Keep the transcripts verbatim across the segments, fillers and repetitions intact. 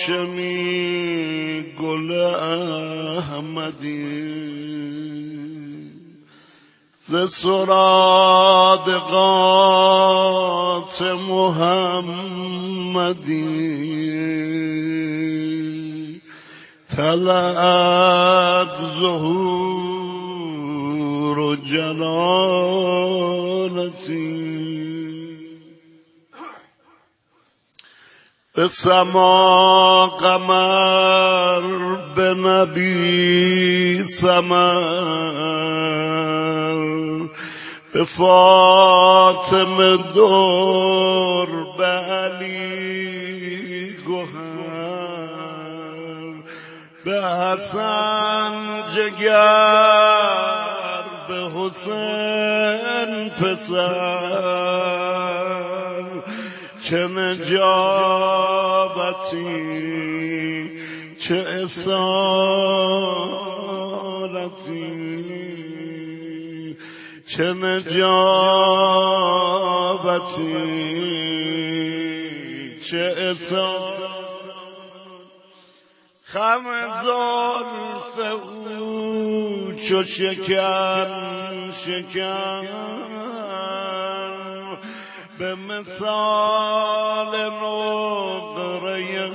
هاشمی گل احمدی ز سرادقات محمدی طلعت ظهور و جلالتی به سما قمر به نبی سمر به فاطمه دور به علی گوهر به حسن جگر به حسین پسر چه نجابتی چه اصالتی چه نجابتی چه اصالتی خم زلف او چو شکن شکن به مثال نقره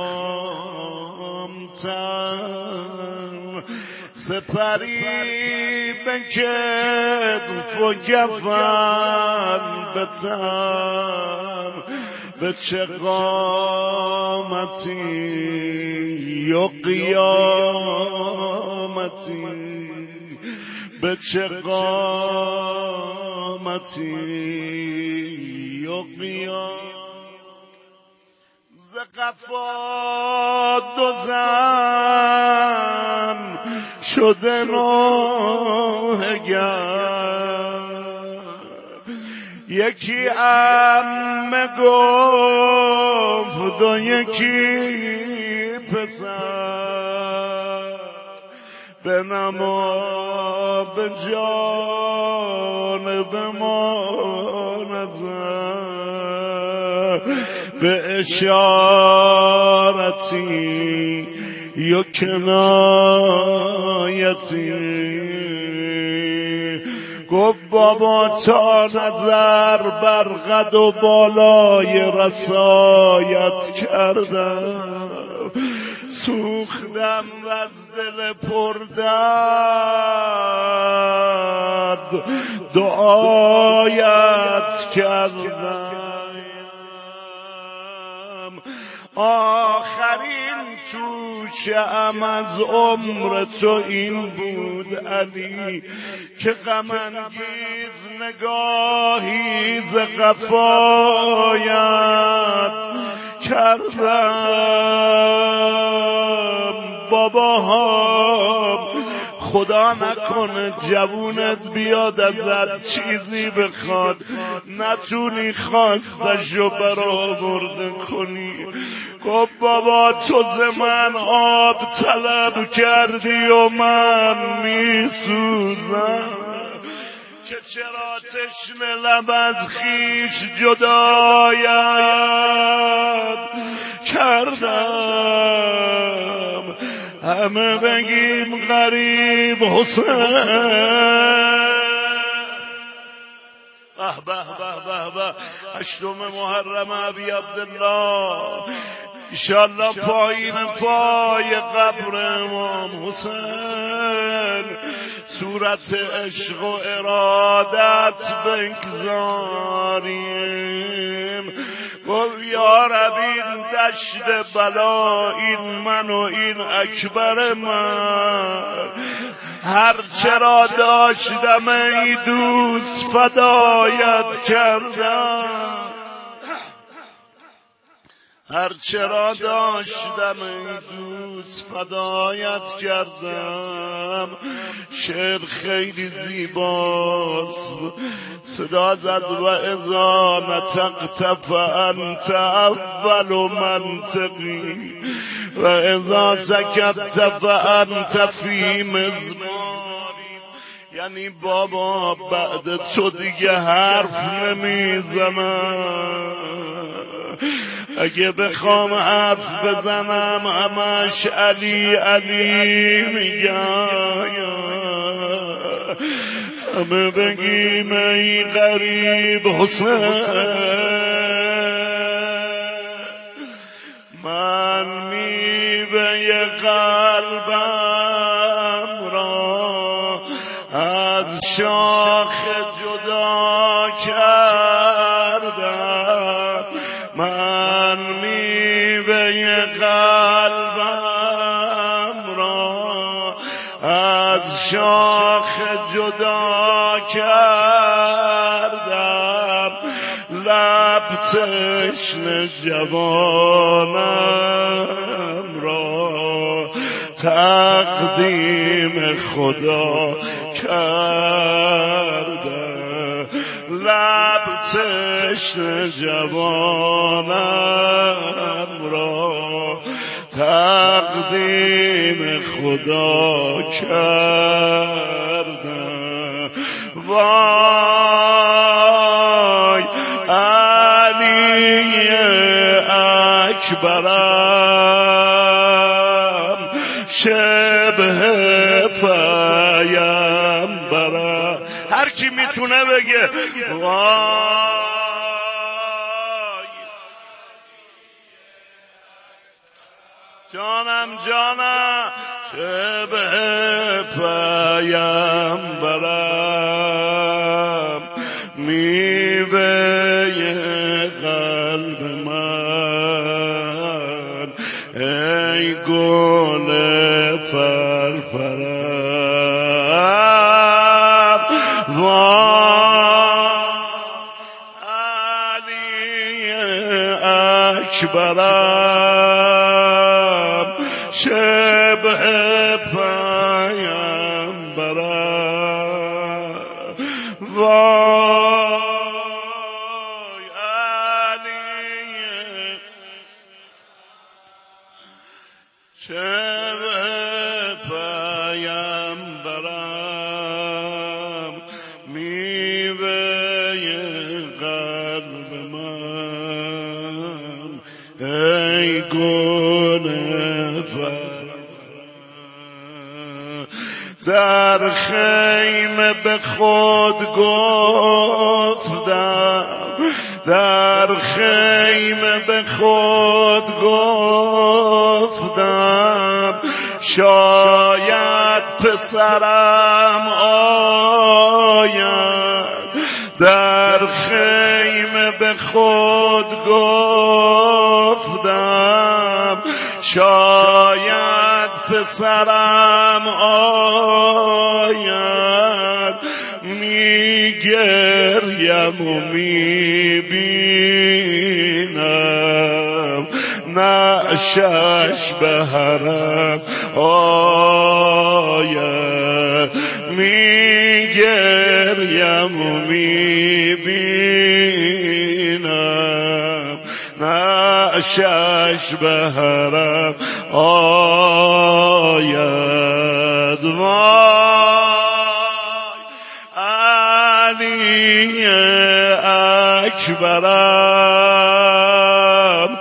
خامتر سپری به کتف و کفن به تن به چه قامتی و قیامتی به چه قامتی و قیام ز قفا دو زن شده نوحگر یکی عمه گفت و یکی پسر به نما به جانب ما نظر به اشارتی یا کنایتی گفت بابا تا نظر بر قد و بالای رسایت کردم سوختم و از دل پردرد دعایت کردم آخرین توشه‌ام از عمر تو این بود علی که غم انگیز نگاهی ز قفایت کردم بابا خدا نکنه جوونت بیاد ازت چیزی بخواد نتونی خواستشو برآورده کنی گفت بابا تو ز من آب طلب کردی و من میسوزم که چرا تشنه لب از خویش جدایت کردم همه بگیم غریب حسین به به به به به هشتم محرم ابی عبدالله انشالله پایین پای قبر امام حسین صورت عشق و ارادت بگذاریم گفت یا رب این دشت بلا این من و این اکبر من هر چرا داشتم ای دوست فدایت کردم هر چرا داشتم ای دوست فدایت کردم شعر خیلی زیباست صدا زد و اذا نطقت فانت اول منطقی و اذا سکت فانت فی مزماری یعنی بابا بعد تو دیگه حرف نمیزنم اگه بخوام حرف بزنم همش علی علی میگم، همه بگیم ای غریب حسین. من میوه قلبم را از شاخ جدا کردم، من میوه قلبم را از شاخ جدا کردم، لب تشنه جوانم را تقدیم خدا کردم، لب تشنه جوانم را تقدیم خدا کردم. وای علی اکبرم، شبه پیامبرم. هر کی میتونه بگه وای جانم جانم، شبه پیامبرم، میوه قلب من، ای گل فرفرم. وای علی اکبرم، شبه پیامبرم. وای علی شبه پیامبرم، میوه قلب من، ای گل در خیمه به خود گفتم، در خیمه به خود گفتم، شاید پسرم آید. در خیمه به خود گفتم، شاید پسرم آید. میگریم و میبینم نعشش به حرم آید. میگریم و میبینم نعشش به حرم آید. وای علی اکبرم،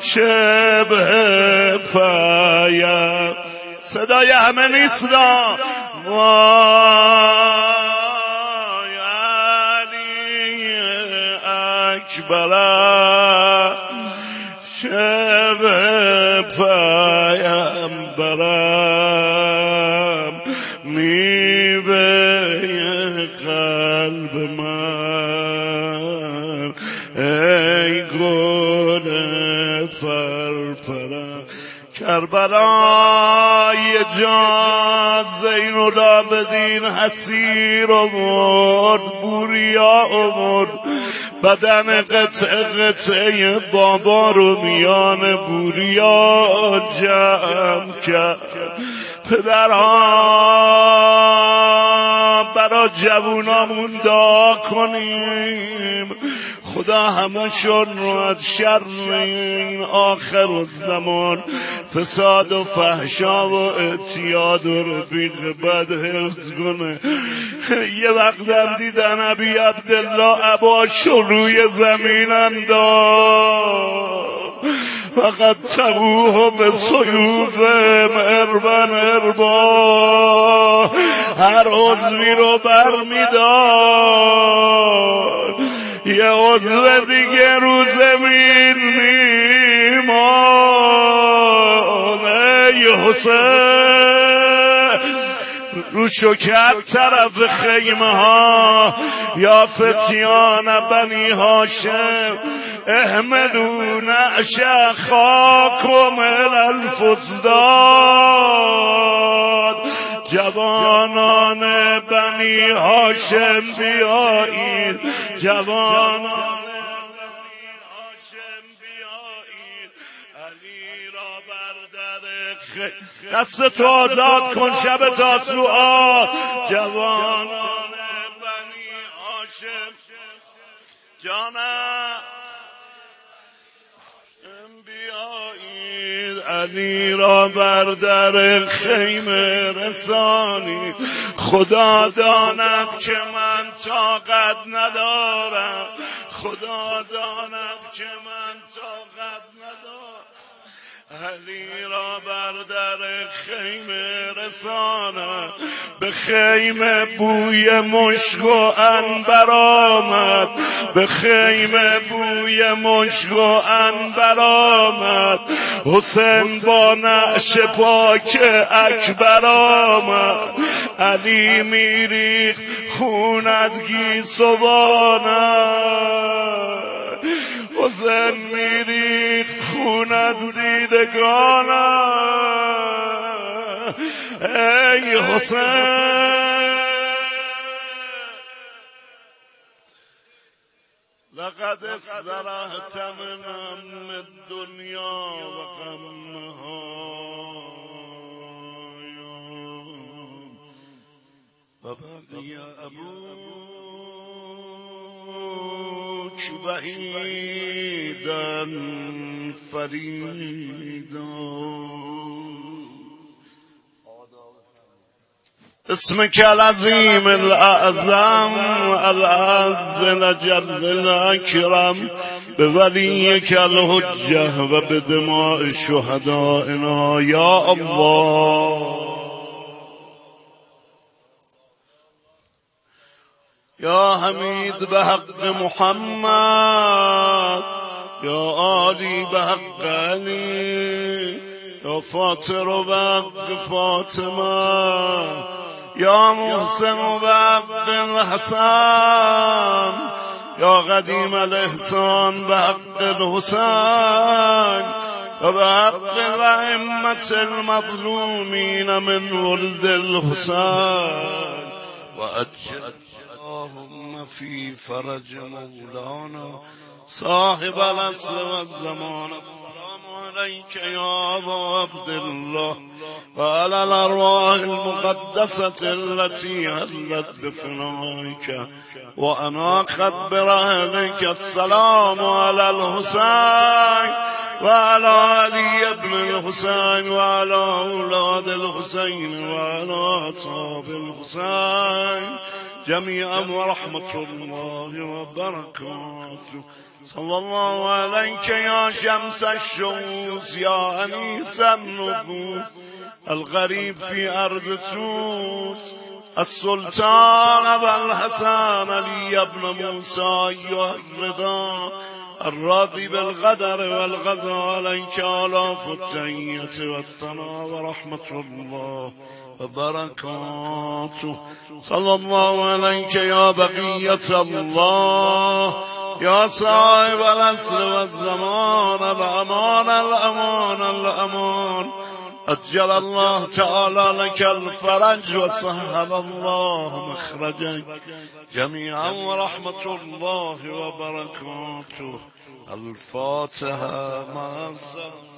شبه پایم. صدای همه نیست را. وای علی اکبرم، شبه پیامبرم، میوه قلب من، ای گل فرفرم. کربلای جان زین العابدین حسیر آورد، بوریا آورد، بدن قطعه قطعه بابا رو میان بوریا جمع کرد. پدرها برا جوونامون دعا کنیم خدا همشون رو از شر این آخر الزمان، فساد و فحشا و اعتیاد و رفیق بد حفظ کنه. یه وقتم دیدن ابی عبدالله عباس روی زمین انداخت، فقد تبوه به سیوف اربن اربا، هر عضوی رو بر میدار، یه عضو دیگه رو زمین میمان. ای حسین رو شکر طرف خیمه ها، یا فتیان بنی هاشم احملوا نعش اخاکم الی الفضداد. جوانان بنی هاشم بیایید، جوانان دست تو آزاد کن شب تاسوعا. جوانان بنی هاشم جانم بیایید، علی را بر در خیمه رسانید. خدا داند که من طاقت ندارم، خدا داند که من طاقت ندارم. علی را بر در خیمه رسانم، به خیمه بوی مشک و عنبر آمد، به خیمه بوی مشک و عنبر آمد. حسین با نعش پاک اکبر آمد، علی میریخت خون از گیسوانم، حسین میریخت خون از دیدگانم. ای حسین لقد استرحت من هم الدنیا و غمها و بقی ابوک وحیدا فریدا. اسمك العظيم الأعظم الأعز الأجل الأكرم، بوليك الحجة وبدماء شهدائنا يا الله. يا حميد بحق محمد، يا عالي بحق علي، يا فاطر بحق فاطمة، يا محسن بحق الحسن، يا قديم الإحسان بحق الحسين، وبحق الأئمة المظلومين من ولد الحسين، وأجل اللهم في فرج مولانا صاحب العصر والزمان. السلام عليك يا أبا عبد الله وعلى الأرواح المقدسة التي هلت بفنائك وأناخت برحلك. السلام على الحسين وعلى علي بن الحسين وعلى أولاد الحسين وعلى أصحاب الحسين جميعا ورحمة الله وبركاته. صلى الله عليك يا شمس الشموس، يا أنيس النفوس، الغريب في أرض توس، السلطان أبا الحسن علي بن موسى أيها الرضا، الراضي بالقدر والقضاء، عليك آلاف التحية والثناء ورحمة الله وبركاته. صلى الله عليك يا بقية الله، يا صاحب العصر والزمان، الأمان الأمان الأمان. أجل الله تعالى لك الفرج وسهل الله مخرجك جميعا ورحمة الله وبركاته. الفاتحة مع السلامة.